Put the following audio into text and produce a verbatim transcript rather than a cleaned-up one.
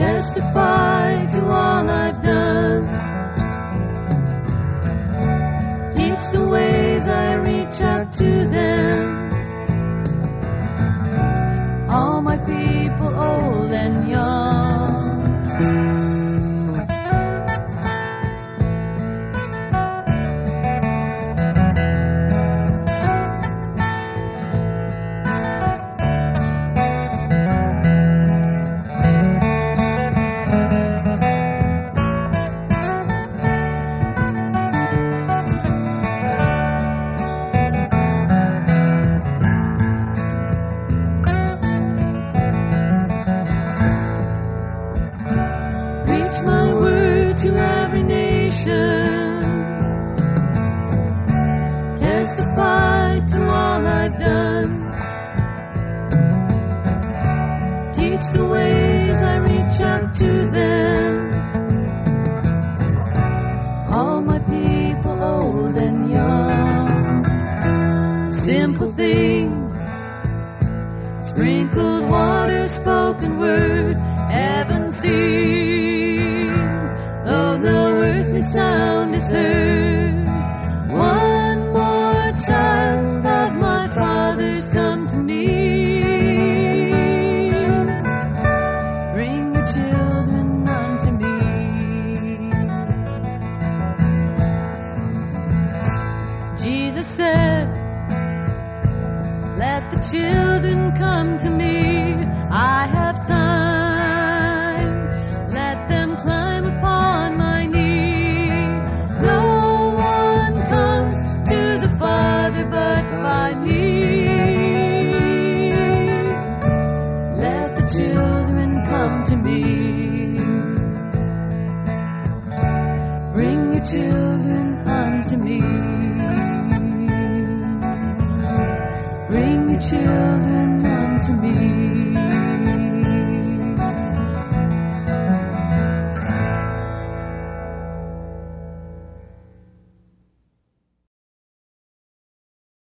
testify to all I've done. Teach the ways I reach out to them. All my people, old and young. My word to every nation, testify to all I've done. Teach the ways I reach out to them. All my people, old and young. Simple thing, sprinkled water, spoken word, heaven sees, though no earthly sound is heard. One more child of my Father's come to me. Bring your children unto me. Jesus said, let the children come to me. I have time, let them climb upon my knee. No one comes to the Father but by me. Let the children come to me. Bring your children unto me. Bring your children